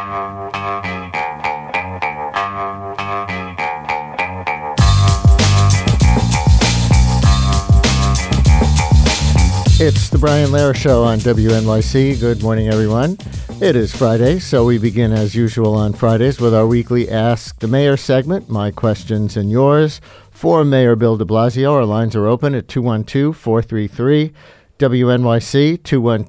It's the Brian Lehrer Show on WNYC. Good morning, everyone. It is Friday, so we begin as usual on Fridays with our weekly Ask the Mayor segment, my questions and yours. For Mayor Bill de Blasio, our lines are open at 212-433-WNYC,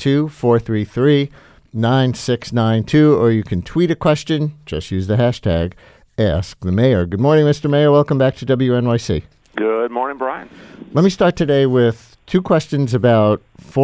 212-433-9692, or you can tweet a question. Just use the hashtag Ask the Mayor. Good morning, Mr. Mayor. Welcome back to WNYC. Good morning, Brian. Let me start today with two questions about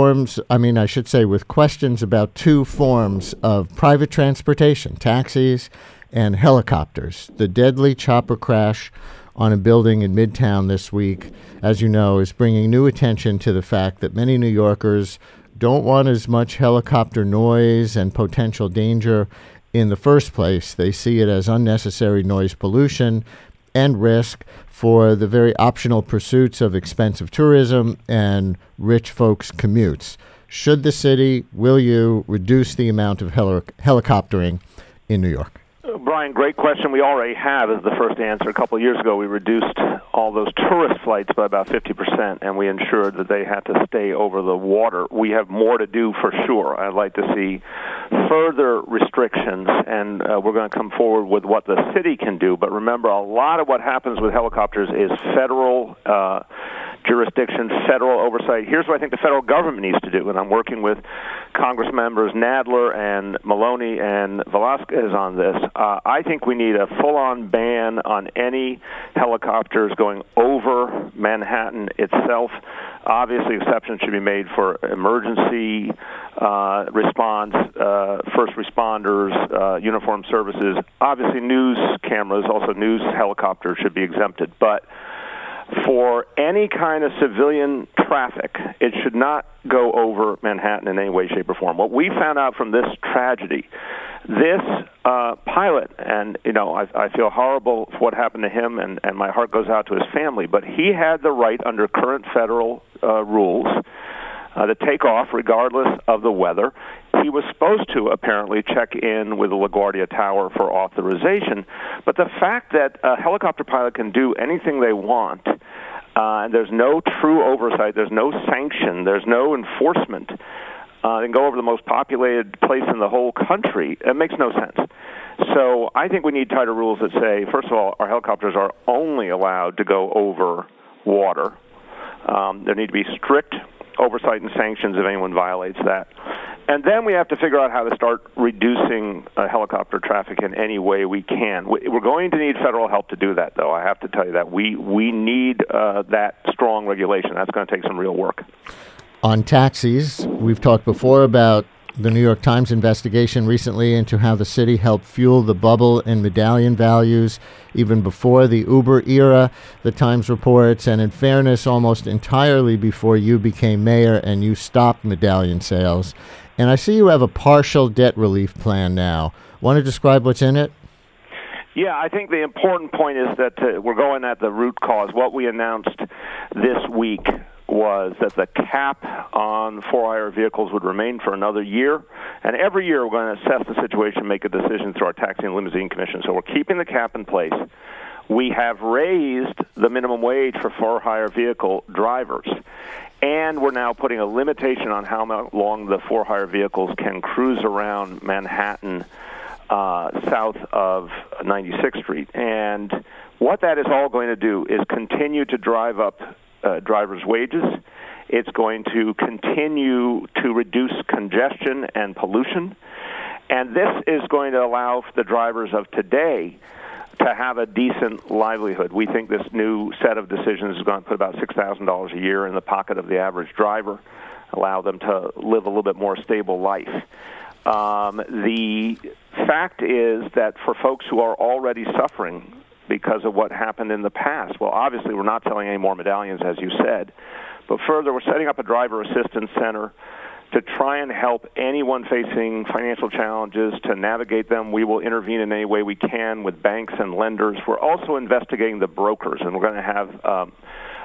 with questions about two forms of private transportation, taxis and helicopters. The deadly chopper crash on a building in Midtown this week, as you know, is bringing new attention to the fact that many New Yorkers don't want as much helicopter noise and potential danger in the first place. They see it as unnecessary noise pollution and risk for the very optional pursuits of expensive tourism and rich folks' commutes. Should the city, will you, reduce the amount of helicoptering in New York? Brian, great question. We already have as the first answer. A couple of years ago, we reduced all those tourist flights by about 50%, and we ensured that they had to stay over the water. We have more to do for sure. I'd like to see further restrictions, and we're going to come forward with what the city can do. But remember, a lot of what happens with helicopters is federal jurisdiction, federal oversight. Here's what I think the federal government needs to do, and I'm working with Congress members Nadler and Maloney and Velasquez on this. I think we need a full-on ban on any helicopters going over Manhattan itself. Obviously, exceptions should be made for emergency response, first responders, uniformed services. Obviously, news cameras, also news helicopters should be exempted. But for any kind of civilian traffic, it should not go over Manhattan in any way, shape, or form. What we found out from this tragedy, this pilot, and I feel horrible for what happened to him, and my heart goes out to his family, but he had the right under current federal rules to take off regardless of the weather. He was supposed to apparently check in with the LaGuardia Tower for authorization, but the fact that a helicopter pilot can do anything they want, and there's no true oversight, there's no sanction, there's no enforcement, and go over the most populated place in the whole country, it makes no sense. So I think we need tighter rules that say, first of all, our helicopters are only allowed to go over water. There need to be strict oversight and sanctions if anyone violates that. And then we have to figure out how to start reducing helicopter traffic in any way we can. We're going to need federal help to do that, though. I have to tell you that. We need that strong regulation. That's going to take some real work. On taxis, we've talked before about the New York Times investigation recently into how the city helped fuel the bubble in medallion values even before the Uber era, the Times reports, and in fairness, almost entirely before you became mayor and you stopped medallion sales. And I see you have a partial debt relief plan now. Want to describe what's in it? Yeah, I think the important point is that we're going at the root cause. What we announced this week was that the cap on for-hire vehicles would remain for another year. And every year we're going to assess the situation, make a decision through our Taxi and Limousine Commission. So we're keeping the cap in place. We have raised the minimum wage for for-hire vehicle drivers. And we're now putting a limitation on how long the for-hire vehicles can cruise around Manhattan south of 96th Street. And what that is all going to do is continue to drive up drivers' wages. It's going to continue to reduce congestion and pollution. And this is going to allow the drivers of today to have a decent livelihood. We think this new set of decisions is going to put about $6,000 a year in the pocket of the average driver, allow them to live a little bit more stable life. The fact is that for folks who are already suffering because of what happened in the past, well, obviously we're not selling any more medallions, as you said, but further, we're setting up a driver assistance center to try and help anyone facing financial challenges to navigate them. We will intervene in any way we can with banks and lenders. We're also investigating the brokers, and we're going to have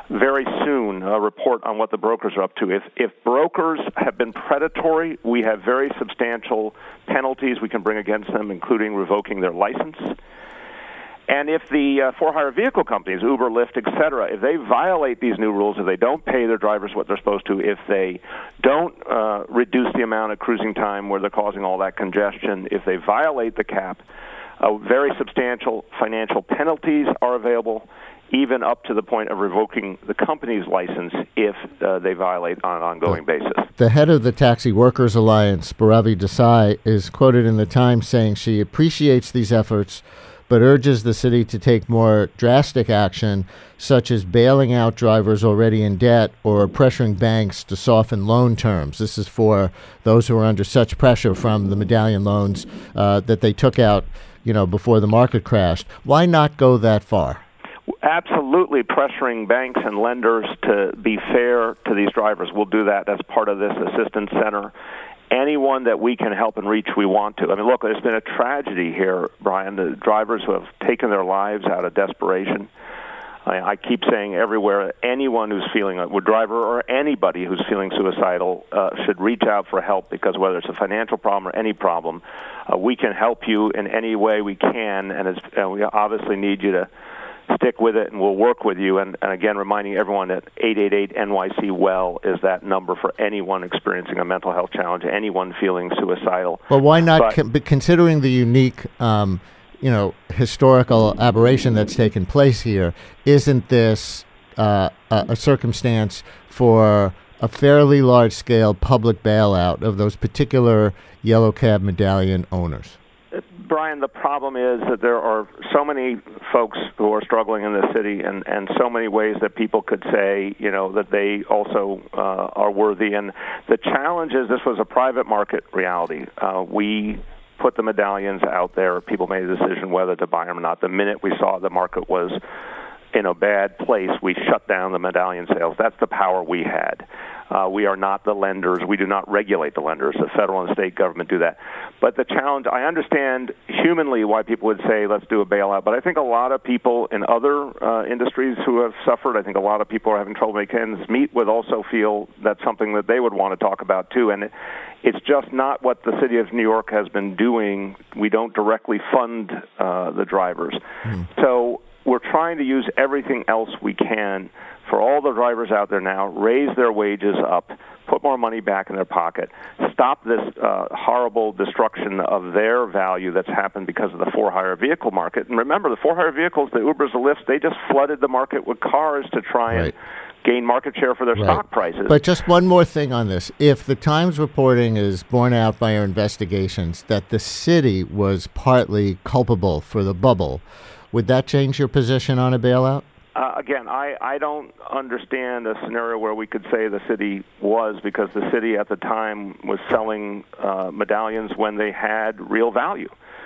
very soon a report on what the brokers are up to. If brokers have been predatory, we have very substantial penalties we can bring against them, including revoking their license. And if the for-hire vehicle companies, Uber, Lyft, et cetera, if they violate these new rules, if they don't pay their drivers what they're supposed to, if they don't reduce the amount of cruising time where they're causing all that congestion, if they violate the cap, very substantial financial penalties are available, even up to the point of revoking the company's license if they violate on an ongoing basis. The head of the Taxi Workers Alliance, Bhairavi Desai, is quoted in the Times saying she appreciates these efforts, but urges the city to take more drastic action, such as bailing out drivers already in debt or pressuring banks to soften loan terms. This is for those who are under such pressure from the medallion loans that they took out, before the market crashed. Why not go that far? Absolutely pressuring banks and lenders to be fair to these drivers. We'll do that as part of this assistance center. Anyone that we can help and reach, we want to. I mean, look, there's been a tragedy here, Brian. The drivers who have taken their lives out of desperation. I keep saying everywhere, anyone who's feeling a driver or anybody who's feeling suicidal should reach out for help, because whether it's a financial problem or any problem, we can help you in any way we can, and we obviously need you to stick with it, and we'll work with you. And again, reminding everyone that 888-NYC-WELL is that number for anyone experiencing a mental health challenge, anyone feeling suicidal. But why not, considering the unique historical aberration that's taken place here, isn't this a circumstance for a fairly large-scale public bailout of those particular Yellow Cab medallion owners? Brian, the problem is that there are so many folks who are struggling in the city, and so many ways that people could say, that they also are worthy. And the challenge is this was a private market reality. We put the medallions out there. People made a decision whether to buy them or not. The minute we saw the market was in a bad place, we shut down the medallion sales. That's the power we had. We are not the lenders. We do not regulate the lenders. The federal and state government do that. But the challenge, I understand humanly why people would say, let's do a bailout. But I think a lot of people in other industries who have suffered, I think a lot of people are having trouble making ends meet would also feel that's something that they would want to talk about too. And it's just not what the city of New York has been doing. We don't directly fund the drivers. So we're trying to use everything else we can for all the drivers out there now, raise their wages up, put more money back in their pocket, stop this horrible destruction of their value that's happened because of the for-hire vehicle market. And remember, the for-hire vehicles, the Ubers, the Lyfts, they just flooded the market with cars to try and gain market share for their stock prices. But just one more thing on this. If the Times reporting is borne out by our investigations that the city was partly culpable for the bubble, would that change your position on a bailout? Again, I don't understand a scenario where we could say the city was, because the city at the time was selling medallions when they had real value.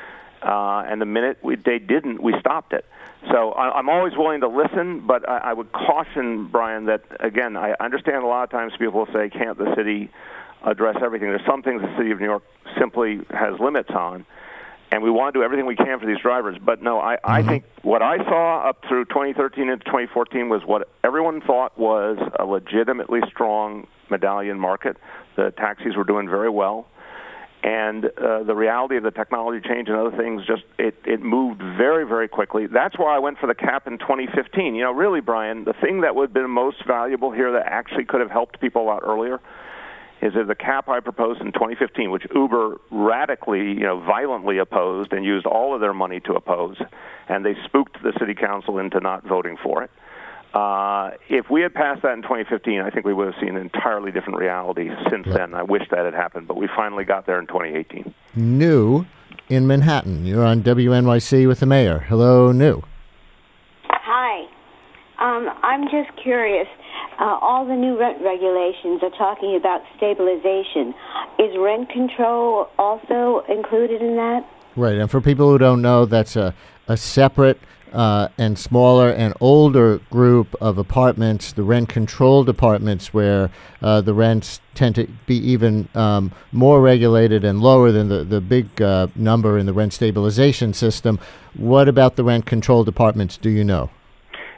And the minute they didn't, we stopped it. So I'm always willing to listen, but I would caution, Brian, that, again, I understand a lot of times people say, can't the city address everything? There's some things the city of New York simply has limits on. And we want to do everything we can for these drivers. But no, I think what I saw up through 2013 into 2014 was what everyone thought was a legitimately strong medallion market. The taxis were doing very well. And the reality of the technology change and other things, just it moved very, very quickly. That's why I went for the cap in 2015. Really, Brian, the thing that would have been most valuable here that actually could have helped people a lot earlier is that the cap I proposed in 2015, which Uber radically, violently opposed and used all of their money to oppose, and they spooked the city council into not voting for it. If we had passed that in 2015, I think we would have seen an entirely different reality since then. I wish that had happened, but we finally got there in 2018. New in Manhattan. You're on WNYC with the mayor. Hello, New. Hi. I'm just curious. All the new rent regulations are talking about stabilization. Is rent control also included in that? Right, and for people who don't know, that's a separate and smaller and older group of apartments, the rent-controlled apartments, where the rents tend to be even more regulated and lower than the big number in the rent stabilization system. What about the rent-controlled apartments, do you know?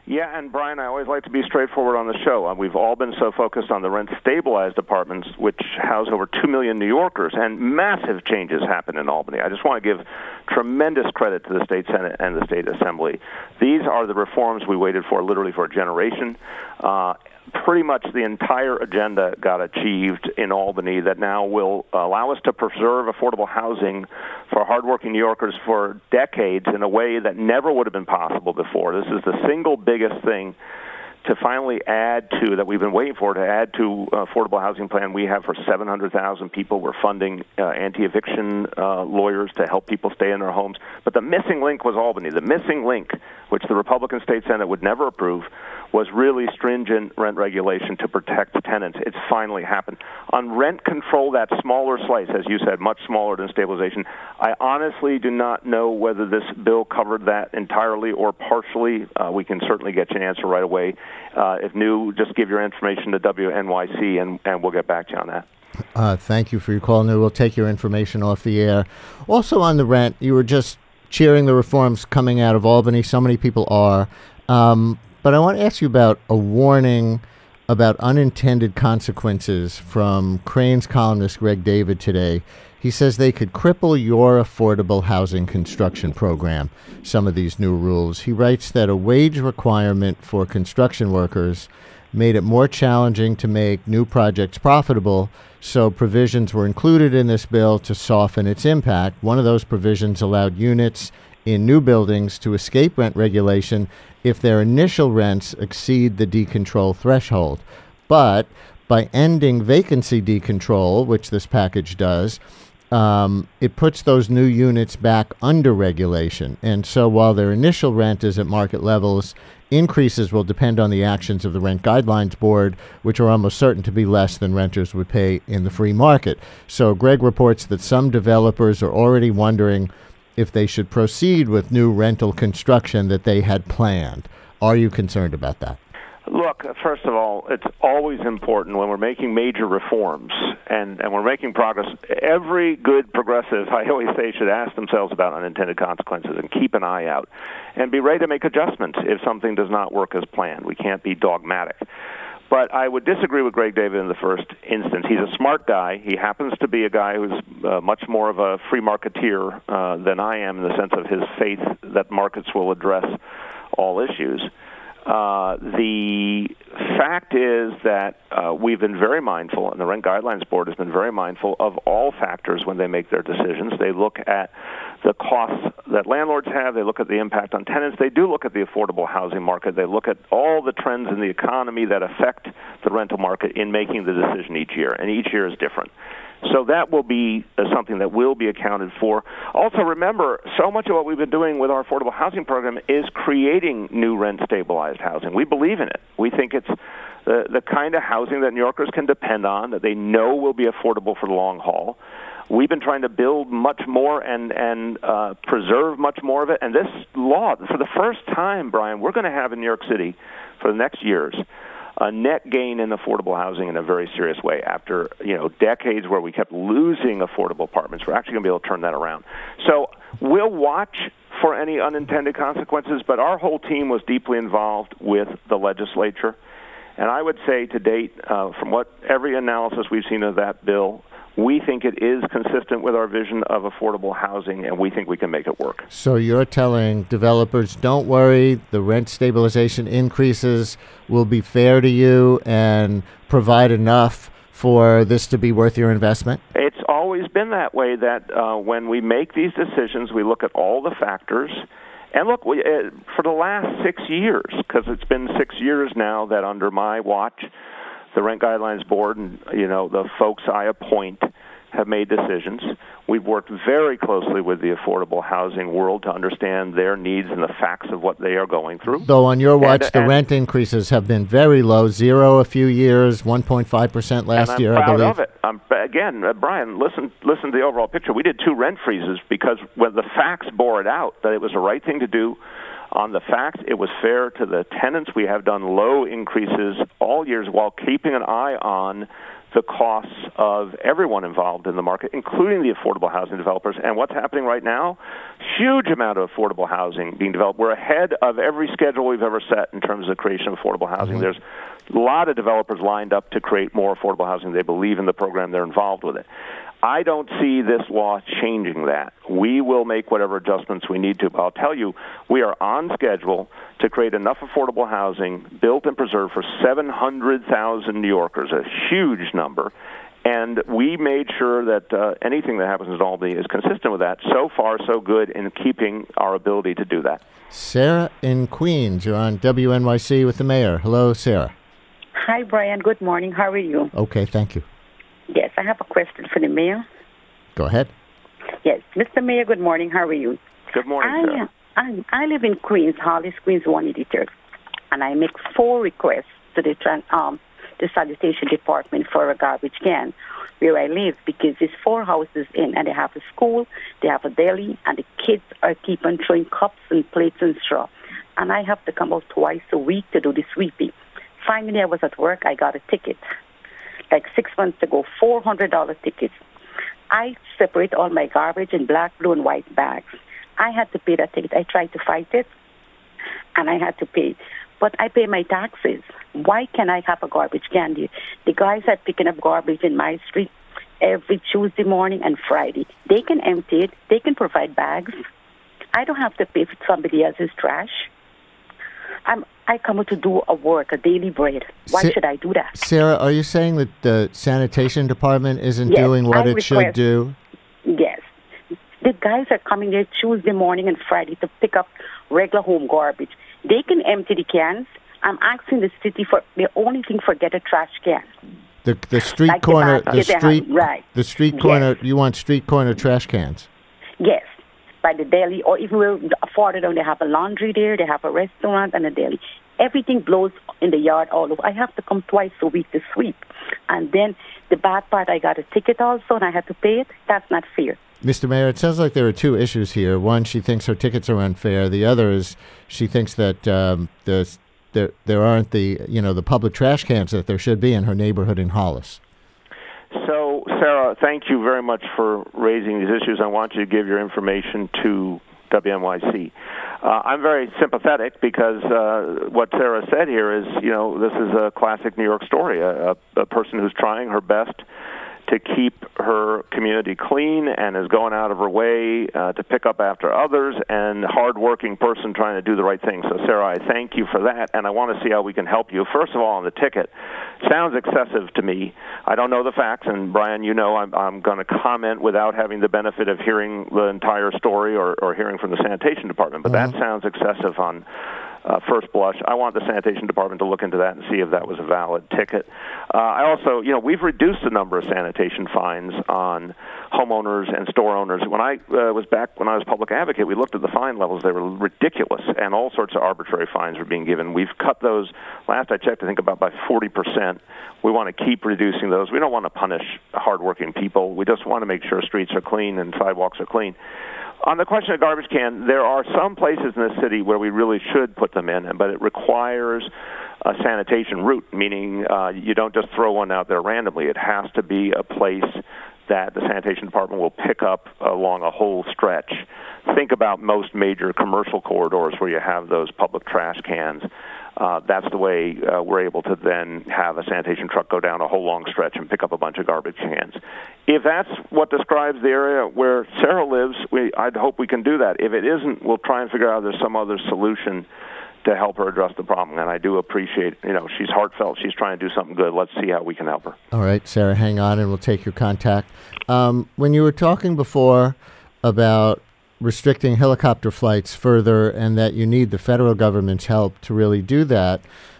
Yeah, and Brian, I always like to be straightforward on the show. We've all been so focused on the rent-stabilized apartments, which house over 2 million New Yorkers, and massive changes happen in Albany. I just want to give tremendous credit to the State Senate and the State Assembly. These are the reforms we waited for literally for a generation. Pretty much the entire agenda got achieved in Albany that now will allow us to preserve affordable housing for hardworking New Yorkers for decades in a way that never would have been possible before. This is the single biggest thing to finally add to, that we've been waiting for, to add to affordable housing plan we have for 700,000 people. We're funding anti-eviction lawyers to help people stay in their homes. But the missing link was Albany. The missing link, which the Republican State Senate would never approve, was really stringent rent regulation to protect tenants. It's finally happened. On rent control, that smaller slice, as you said, much smaller than stabilization, I honestly do not know whether this bill covered that entirely or partially. We can certainly get you an answer right away. If new, just give your information to WNYC, and we'll get back to you on that. Thank you for your call, New. We'll take your information off the air. Also on the rent, you were just cheering the reforms coming out of Albany. So many people are. But I want to ask you about a warning about unintended consequences from Crain's columnist Greg David today. He says they could cripple your affordable housing construction program, some of these new rules. He writes that a wage requirement for construction workers made it more challenging to make new projects profitable, so provisions were included in this bill to soften its impact. One of those provisions allowed units in new buildings to escape rent regulation if their initial rents exceed the decontrol threshold. But by ending vacancy decontrol, which this package does, it puts those new units back under regulation. And so while their initial rent is at market levels, increases will depend on the actions of the Rent Guidelines Board, which are almost certain to be less than renters would pay in the free market. So Greg reports that some developers are already wondering if they should proceed with new rental construction that they had planned. Are you concerned about that? Look, first of all, it's always important when we're making major reforms and we're making progress. Every good progressive, I always say, should ask themselves about unintended consequences and keep an eye out and be ready to make adjustments if something does not work as planned. We can't be dogmatic. But I would disagree with Greg David in the first instance. He's a smart guy. He happens to be a guy who's much more of a free marketeer than I am in the sense of his faith that markets will address all issues. The fact is that we've been very mindful, and the Rent Guidelines Board has been very mindful of all factors when they make their decisions. They look at the costs that landlords have. They look at the impact on tenants. They do look at the affordable housing market. They look at all the trends in the economy that affect the rental market in making the decision each year, and each year is different. So that will be something that will be accounted for. Also, remember, so much of what we've been doing with our affordable housing program is creating new rent-stabilized housing. We believe in it. We think it's the kind of housing that New Yorkers can depend on, that they know will be affordable for the long haul. We've been trying to build much more and preserve much more of it. And this law, for the first time, Brian, we're going to have in New York City for the next years a net gain in affordable housing in a very serious way. After decades where we kept losing affordable apartments, we're actually going to be able to turn that around. So we'll watch for any unintended consequences, but our whole team was deeply involved with the legislature. And I would say to date, from what every analysis we've seen of that bill, we think it is consistent with our vision of affordable housing, and we think we can make it work. So you're telling developers, don't worry, the rent stabilization increases will be fair to you and provide enough for this to be worth your investment? It's always been that way, that when we make these decisions, we look at all the factors. And look, for the last 6 years, because it's been 6 years now that under my watch, the Rent Guidelines Board and the folks I appoint have made decisions. We've worked very closely with the affordable housing world to understand their needs and the facts of what they are going through. Though on your watch, the rent increases have been very low, 0 a few years, 1.5% last year, I believe. I'm proud of it. Again, Brian, listen to the overall picture. We did 2 rent freezes because when the facts bore it out that it was the right thing to do. On the facts, it was fair to the tenants. We have done low increases all years while keeping an eye on the costs of everyone involved in the market, including the affordable housing developers. And what's happening right now? Huge amount of affordable housing being developed. We're ahead of every schedule we've ever set in terms of the creation of affordable housing. There's a lot of developers lined up to create more affordable housing. They believe in the program. They're involved with it. I don't see this law changing that. We will make whatever adjustments we need to. But I'll tell you, we are on schedule to create enough affordable housing built and preserved for 700,000 New Yorkers, a huge number. And we made sure that anything that happens in Albany is consistent with that. So far, so good in keeping our ability to do that. Sarah in Queens, you're on WNYC with the mayor. Hello, Sarah. Hi, Brian. Good morning. How are you? Okay, thank you. Yes, I have a question for the mayor. Go ahead. Yes, Mr. Mayor, good morning. How are you? Good morning, Sarah. I live in Queens, Hollis, Queens 183rd, and I make 4 requests to the sanitation department for a garbage can where I live, because there's 4 houses in, and they have a school, they have a deli, and the kids are keeping throwing cups and plates and straw. And I have to come out twice a week to do the sweeping. Finally, I was at work, I got a ticket. Like 6 months ago, $400 tickets. I separate all my garbage in black, blue, and white bags. I had to pay that ticket. I tried to fight it, and I had to pay. But I pay my taxes. Why can't I have a garbage can? The guys are picking up garbage in my street every Tuesday morning and Friday. They can empty it. They can provide bags. I don't have to pay for somebody else's trash. I come to do a work, a daily bread. Why should I do that? Sarah, are you saying that the sanitation department isn't doing what it should do? Yes. The guys are coming there Tuesday morning and Friday to pick up regular home garbage. They can empty the cans. I'm asking the city for the only thing, forget a trash can. The street like corner, the street corner. Yes. You want street corner trash cans? Yes. By the deli, or if we're afforded, they have a laundry there, they have a restaurant and a deli. Everything blows in the yard all over. I have to come twice a week to sweep. And then the bad part, I got a ticket also, and I had to pay it. That's not fair. Mr. Mayor, it sounds like there are 2 issues here. One, she thinks her tickets are unfair. The other is she thinks that there aren't the public trash cans that there should be in her neighborhood in Hollis. So, Sarah, thank you very much for raising these issues. I want you to give your information to WNYC. I'm very sympathetic because what Sarah said here is, this is a classic New York story, a person who's trying her best to keep her community clean and is going out of her way to pick up after others, and hardworking person trying to do the right thing. So, Sarah, I thank you for that, and I want to see how we can help you. First of all, on the ticket, sounds excessive to me. I don't know the facts, and Brian, I'm going to comment without having the benefit of hearing the entire story or hearing from the sanitation department, but that sounds excessive on first blush. I want the sanitation department to look into that and see if that was a valid ticket. I also, we've reduced the number of sanitation fines on homeowners and store owners. When I was public advocate, we looked at the fine levels. They were ridiculous, and all sorts of arbitrary fines were being given. We've cut those, last I checked, I think about by 40%. We want to keep reducing those. We don't want to punish hardworking people. We just want to make sure streets are clean and sidewalks are clean. On the question of garbage can, there are some places in the city where we really should put them in, but it requires a sanitation route, meaning you don't just throw one out there randomly. It has to be a place that the sanitation department will pick up along a whole stretch. Think about most major commercial corridors where you have those public trash cans. That's the way we're able to then have a sanitation truck go down a whole long stretch and pick up a bunch of garbage cans. If that's what describes the area where Sarah lives, I'd hope we can do that. If it isn't, we'll try and figure out if there's some other solution to help her address the problem. And I do appreciate, she's heartfelt. She's trying to do something good. Let's see how we can help her. All right, Sarah, hang on, and we'll take your contact. When you were talking before about restricting helicopter flights further and that you need the federal government's help to really do that,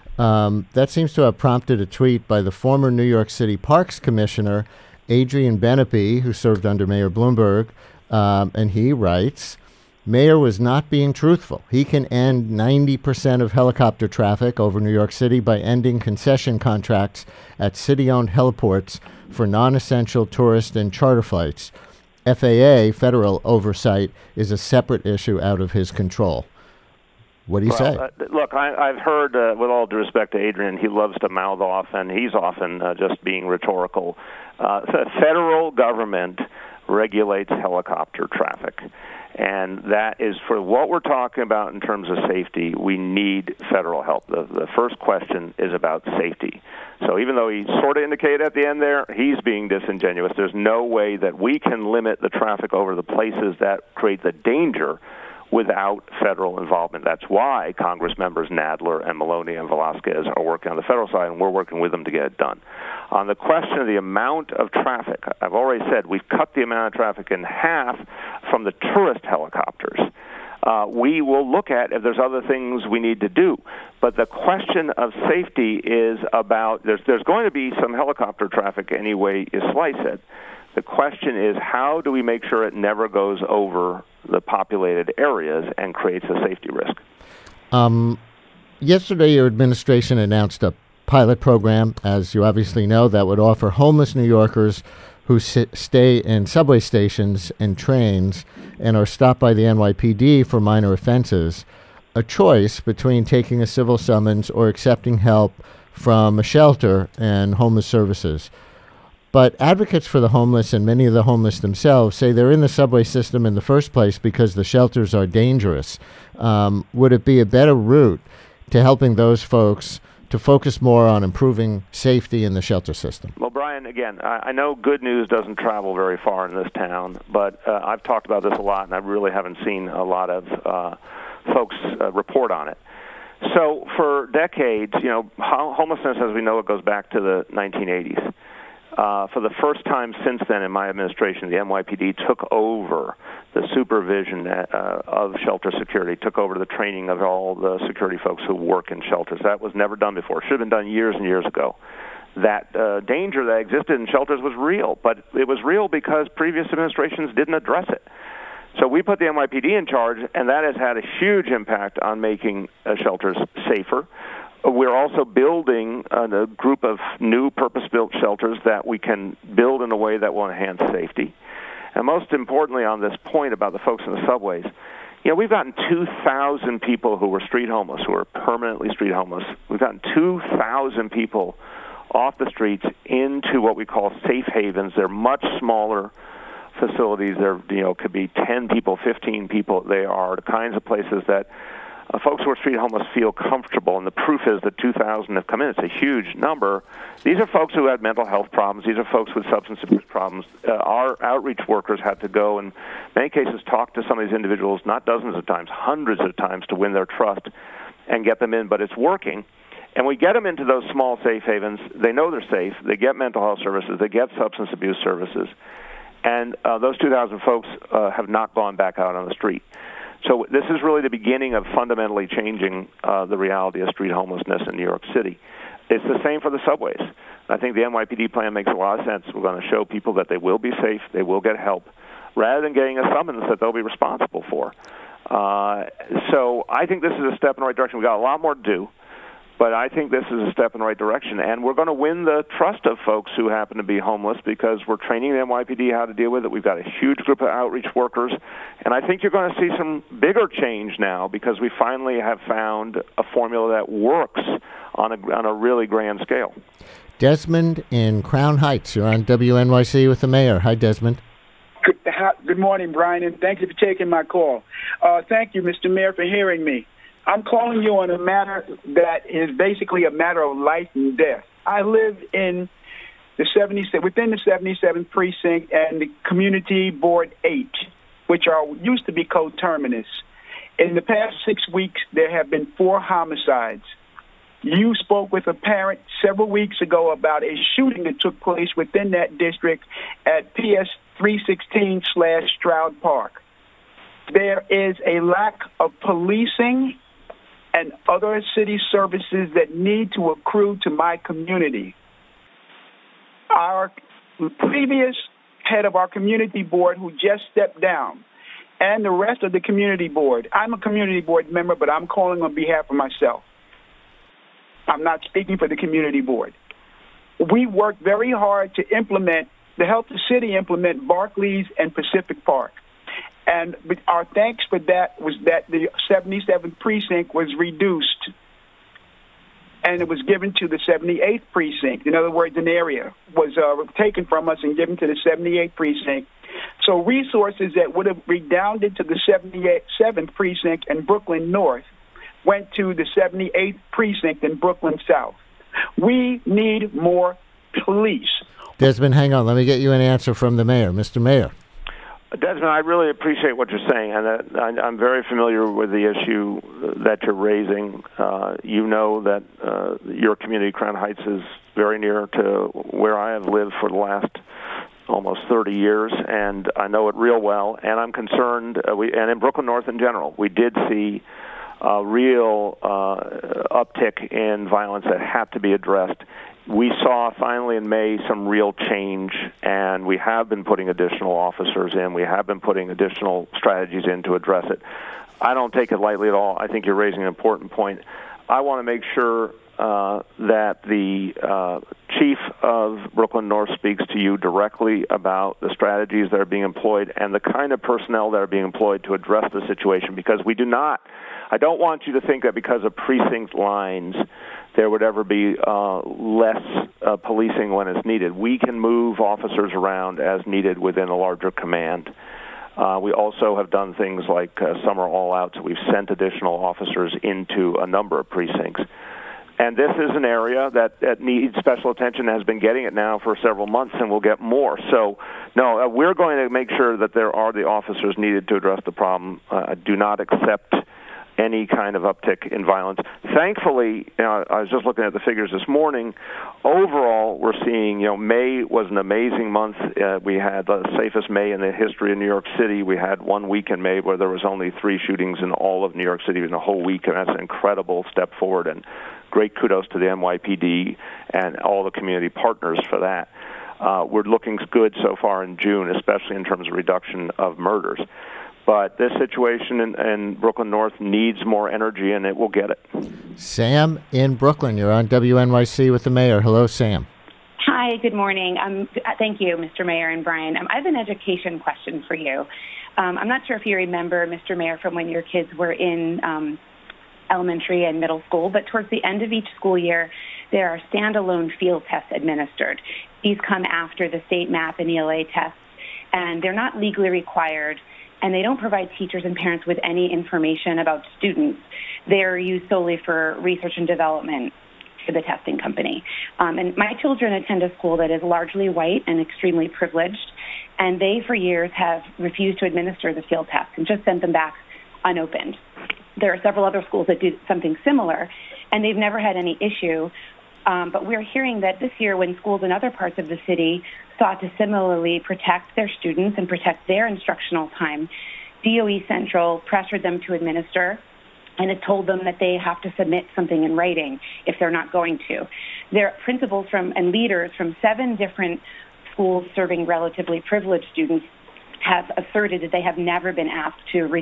that seems to have prompted a tweet by the former New York City Parks Commissioner, Adrian Benepe, who served under Mayor Bloomberg, and he writes, Mayor was not being truthful. He can end 90% of helicopter traffic over New York City by ending concession contracts at city-owned heliports for non-essential tourist and charter flights. FAA, federal oversight, is a separate issue out of his control. What do you say? Look, I've heard, with all due respect to Adrian, he loves to mouth off, and he's often just being rhetorical. The federal government regulates helicopter traffic. And that is, for what we're talking about in terms of safety, we need federal help. The first question is about safety. So even though he sort of indicated at the end there, he's being disingenuous. There's no way that we can limit the traffic over the places that create the danger without federal involvement. That's why Congress members Nadler and Maloney and Velasquez are working on the federal side, and we're working with them to get it done. On the question of the amount of traffic, I've already said we've cut the amount of traffic in half from the tourist helicopters. We will look at if there's other things we need to do. But the question of safety is about, there's going to be some helicopter traffic any way you slice it. The question is, how do we make sure it never goes over the populated areas and creates a safety risk? Yesterday, your administration announced a pilot program, as you obviously know, that would offer homeless New Yorkers who stay in subway stations and trains and are stopped by the NYPD for minor offenses a choice between taking a civil summons or accepting help from a shelter and homeless services. But advocates for the homeless and many of the homeless themselves say they're in the subway system in the first place because the shelters are dangerous. Would it be a better route to helping those folks to focus more on improving safety in the shelter system? Well, Brian, again, I know good news doesn't travel very far in this town, but I've talked about this a lot, and I really haven't seen a lot of folks report on it. So for decades, homelessness, as we know, it goes back to the 1980s. For the first time since then in my administration, the NYPD took over the supervision of shelter security, took over the training of all the security folks who work in shelters. That was never done before. It should have been done years and years ago. That danger that existed in shelters was real, but it was real because previous administrations didn't address it. So we put the NYPD in charge, and that has had a huge impact on making shelters safer. We're also building a group of new purpose-built shelters that we can build in a way that will enhance safety. And most importantly on this point about the folks in the subways, we've gotten 2,000 people who were street homeless, who are permanently street homeless. We've gotten 2,000 people off the streets into what we call safe havens. They're much smaller facilities. They're, could be 10 people, 15 people. They are the kinds of places that folks who are street homeless feel comfortable, and the proof is that 2,000 have come in. It's a huge number. These are folks who had mental health problems. These are folks with substance abuse problems. Our outreach workers had to go and, in many cases, talk to some of these individuals, not dozens of times, hundreds of times, to win their trust and get them in. But it's working. And we get them into those small safe havens. They know they're safe. They get mental health services. They get substance abuse services. And those 2,000 folks have not gone back out on the street. So this is really the beginning of fundamentally changing the reality of street homelessness in New York City. It's the same for the subways. I think the NYPD plan makes a lot of sense. We're going to show people that they will be safe, they will get help, rather than getting a summons that they'll be responsible for. So I think this is a step in the right direction. We've got a lot more to do, but I think this is a step in the right direction. And we're going to win the trust of folks who happen to be homeless because we're training the NYPD how to deal with it. We've got a huge group of outreach workers. And I think you're going to see some bigger change now because we finally have found a formula that works on a really grand scale. Desmond in Crown Heights. You're on WNYC with the mayor. Hi, Desmond. Good morning, Brian, and thank you for taking my call. Thank you, Mr. Mayor, for hearing me. I'm calling you on a matter that is basically a matter of life and death. I live in within the 77th precinct and the Community Board 8, which used to be coterminous. In the past 6 weeks, there have been 4 homicides. You spoke with a parent several weeks ago about a shooting that took place within that district at PS 316/Stroud Park. There is a lack of policing and other city services that need to accrue to my community. Our previous head of our community board, who just stepped down, and the rest of the community board, I'm a community board member, but I'm calling on behalf of myself. I'm not speaking for the community board. We worked very hard to help the city implement Barclays and Pacific Park. And our thanks for that was that the 77th precinct was reduced, and it was given to the 78th precinct. In other words, an area was taken from us and given to the 78th precinct. So resources that would have redounded to the 77th precinct in Brooklyn North went to the 78th precinct in Brooklyn South. We need more police. Desmond, hang on. Let me get you an answer from the mayor. Mr. Mayor. Desmond, I really appreciate what you're saying, and I'm very familiar with the issue that you're raising. You know that your community, Crown Heights, is very near to where I have lived for the last almost 30 years, and I know it real well, and I'm concerned, and in Brooklyn North in general, we did see a real uptick in violence that had to be addressed. We saw finally in May some real change, and we have been putting additional officers in. We have been putting additional strategies in to address it. I don't take it lightly at all. I think you're raising an important point. I want to make sure that the chief of Brooklyn North speaks to you directly about the strategies that are being employed and the kind of personnel that are being employed to address the situation, because I don't want you to think that because of precinct lines there would ever be less policing when it's needed. We can move officers around as needed within a larger command. We also have done things like summer all-outs. We've sent additional officers into a number of precincts. And this is an area that needs special attention, has been getting it now for several months, and will get more. So, no, we're going to make sure that there are the officers needed to address the problem. Do not accept any kind of uptick in violence. Thankfully, I was just looking at the figures this morning. Overall, we're seeing, May was an amazing month. We had the safest May in the history of New York City. We had 1 week in May where there was only 3 shootings in all of New York City in a whole week, and that's an incredible step forward, and great kudos to the NYPD and all the community partners for that. We're looking good so far in June, especially in terms of reduction of murders. But this situation in Brooklyn North needs more energy, and it will get it. Sam in Brooklyn, you're on WNYC with the mayor. Hello, Sam. Hi, good morning. Thank you, Mr. Mayor and Brian. I have an education question for you. I'm not sure if you remember, Mr. Mayor, from when your kids were in elementary and middle school, but towards the end of each school year, there are standalone field tests administered. These come after the state MAP and ELA tests, and they're not legally required, and they don't provide teachers and parents with any information about students. They're used solely for research and development for the testing company. And my children attend a school that is largely white and extremely privileged, and they, for years, have refused to administer the field tests and just sent them back unopened. There are several other schools that do something similar, and they've never had any issue. But we're hearing that this year, when schools in other parts of the city sought to similarly protect their students and protect their instructional time, DOE Central pressured them to administer, and it told them that they have to submit something in writing if they're not going to. Their principals and leaders from 7 different schools serving relatively privileged students have asserted that they have never been asked to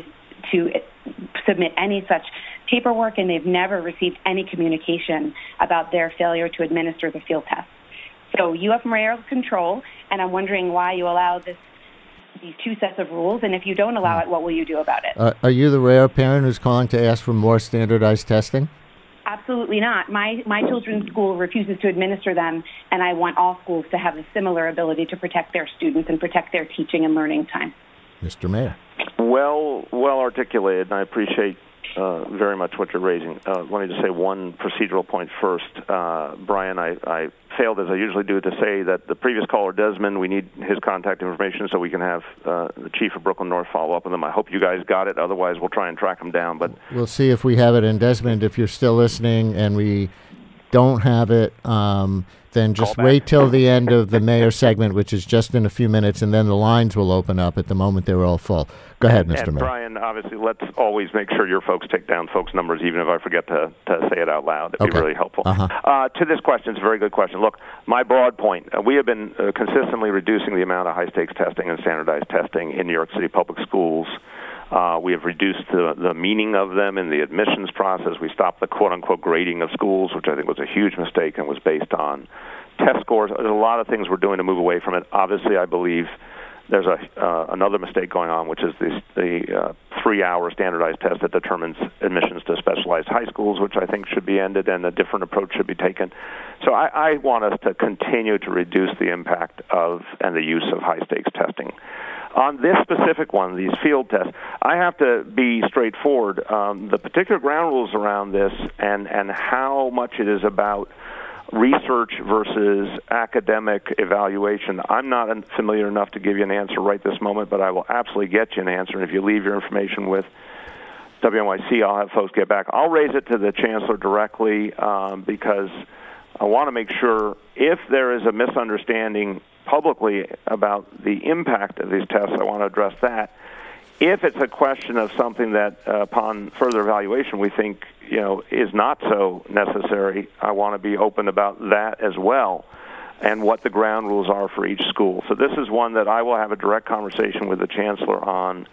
submit any such paperwork, and they've never received any communication about their failure to administer the field test. So you have mayoral control, and I'm wondering why you allow these 2 sets of rules, and if you don't allow it, what will you do about it? Are you the rare parent who's calling to ask for more standardized testing? Absolutely not. My children's school refuses to administer them, and I want all schools to have a similar ability to protect their students and protect their teaching and learning time. Mr. Mayor. Well articulated, and I appreciate very much what you're raising. Let me just say one procedural point first. Brian, I failed, as I usually do, to say that the previous caller, Desmond, we need his contact information so we can have the chief of Brooklyn North follow up with him. I hope you guys got it. Otherwise, we'll try and track him down. But we'll see if we have it. And Desmond, if you're still listening and we don't have it, then just wait till the end of the mayor segment, which is just in a few minutes, and then the lines will open up. At the moment, they're all full. Go ahead, Mr. Mayor. Brian, obviously, let's always make sure your folks take down folks' numbers, even if I forget to say it out loud. It'd be really helpful. To this question, it's a very good question. Look, my broad point, we have been consistently reducing the amount of high-stakes testing and standardized testing in New York City public schools. We have reduced the meaning of them in the admissions process. We stopped the quote-unquote grading of schools, which I think was a huge mistake and was based on test scores. There's a lot of things we're doing to move away from it. Obviously, I believe there's another mistake going on, which is the 3-hour standardized test that determines admissions to specialized high schools, which I think should be ended, and a different approach should be taken. So I want us to continue to reduce the impact of and the use of high-stakes testing. On this specific one, these field tests, I have to be straightforward. The particular ground rules around this and how much it is about research versus academic evaluation, I'm not familiar enough to give you an answer right this moment, but I will absolutely get you an answer. And if you leave your information with WNYC, I'll have folks get back. I'll raise it to the chancellor directly because I want to make sure if there is a misunderstanding publicly about the impact of these tests, I want to address that. If it's a question of something that, upon further evaluation, we think is not so necessary, I want to be open about that as well, and what the ground rules are for each school. So this is one that I will have a direct conversation with the chancellor on,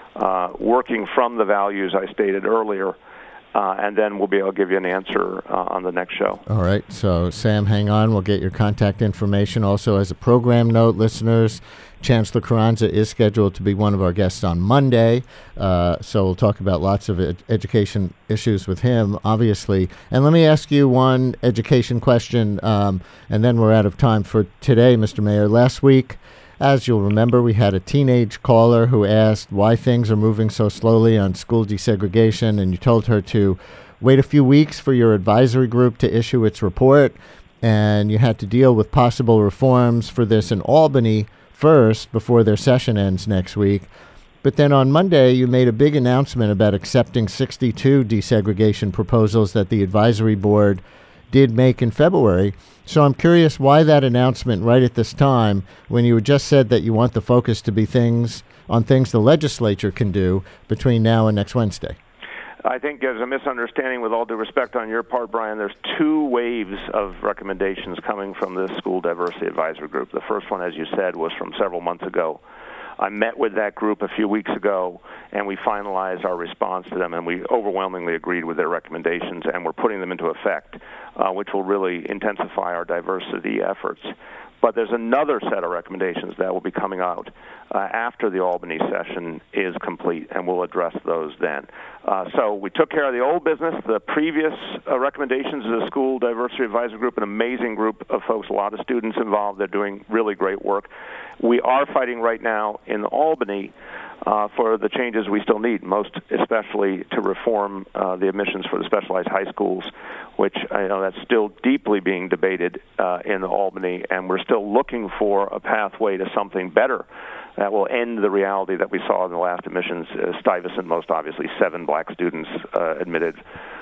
working from the values I stated earlier. And then we'll be able to give you an answer on the next show. All right. So, Sam, hang on. We'll get your contact information. Also, as a program note, listeners, Chancellor Carranza is scheduled to be one of our guests on Monday. So we'll talk about lots of education issues with him, obviously. And let me ask you one education question, and then we're out of time for today, Mr. Mayor. Last week, as you'll remember, we had a teenage caller who asked why things are moving so slowly on school desegregation, and you told her to wait a few weeks for your advisory group to issue its report, and you had to deal with possible reforms for this in Albany first before their session ends next week. But then on Monday, you made a big announcement about accepting 62 desegregation proposals that the advisory board did make in February. So I'm curious why that announcement right at this time when you just said that you want the focus to be things the legislature can do between now and next Wednesday. I think there's a misunderstanding, with all due respect on your part, Brian. There's 2 waves of recommendations coming from the School Diversity Advisory Group. The first one, as you said, was from several months ago. I met with that group a few weeks ago, and we finalized our response to them, and we overwhelmingly agreed with their recommendations, and we're putting them into effect, which will really intensify our diversity efforts. But there's another set of recommendations that will be coming out after the Albany session is complete, and we'll address those then. So we took care of the old business. The previous recommendations of the School Diversity Advisory Group, an amazing group of folks, a lot of students involved. They're doing really great work. We are fighting right now in Albany for the changes we still need, most especially to reform the admissions for the specialized high schools, which I know that's still deeply being debated in Albany, and we're still looking for a pathway to something better that will end the reality that we saw in the last admissions. Stuyvesant, most obviously, 7 black students admitted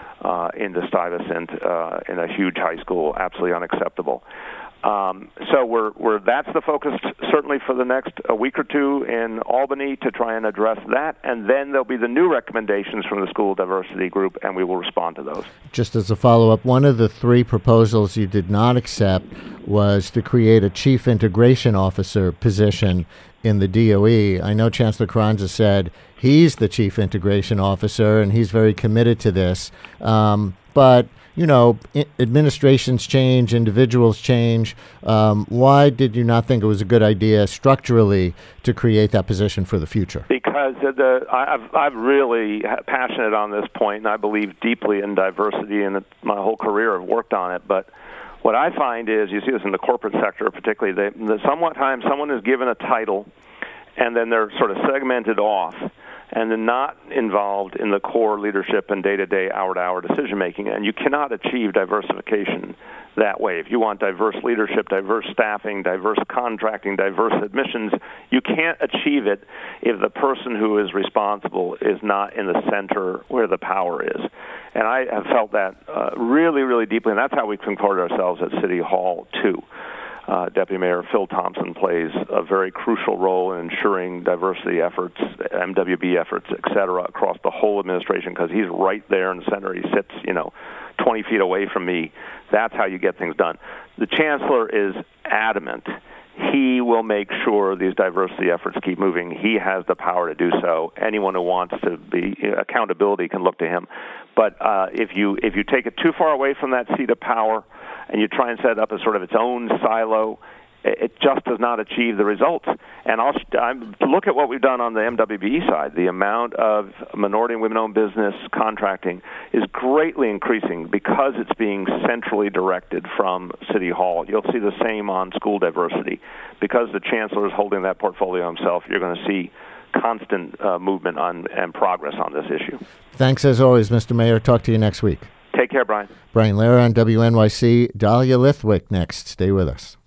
into Stuyvesant in a huge high school, absolutely unacceptable. So we're that's the focus certainly for the next week or two in Albany to try and address that, and then there'll be the new recommendations from the School Diversity Group, and we will respond to those. Just as a follow-up, one of the 3 proposals you did not accept was to create a Chief Integration Officer position in the DOE. I know Chancellor Carranza said he's the Chief Integration Officer, and he's very committed to this, but administrations change, individuals change. Why did you not think it was a good idea structurally to create that position for the future? Because I'm really passionate on this point, and I believe deeply in diversity, and my whole career I've worked on it. But what I find is, you see this in the corporate sector particularly, sometimes someone is given a title, and then they're sort of segmented off, and then not involved in the core leadership and day-to-day, hour-to-hour decision-making. And you cannot achieve diversification that way. If you want diverse leadership, diverse staffing, diverse contracting, diverse admissions, you can't achieve it if the person who is responsible is not in the center where the power is. And I have felt that really, really deeply, and that's how we've concorded ourselves at City Hall, too. Deputy Mayor Phil Thompson plays a very crucial role in ensuring diversity efforts, MWB efforts, et cetera, across the whole administration, because he's right there in the center. He sits, 20 feet away from me. That's how you get things done. The Chancellor is adamant. He will make sure these diversity efforts keep moving. He has the power to do so. Anyone who wants to be accountability can look to him. But if you take it too far away from that seat of power, and you try and set it up as sort of its own silo, it just does not achieve the results. And look at what we've done on the MWBE side. The amount of minority and women-owned business contracting is greatly increasing because it's being centrally directed from City Hall. You'll see the same on school diversity. Because the chancellor is holding that portfolio himself, you're going to see constant movement on and progress on this issue. Thanks as always, Mr. Mayor. Talk to you next week. Take care, Brian. Brian Lehrer on WNYC. Dahlia Lithwick next. Stay with us.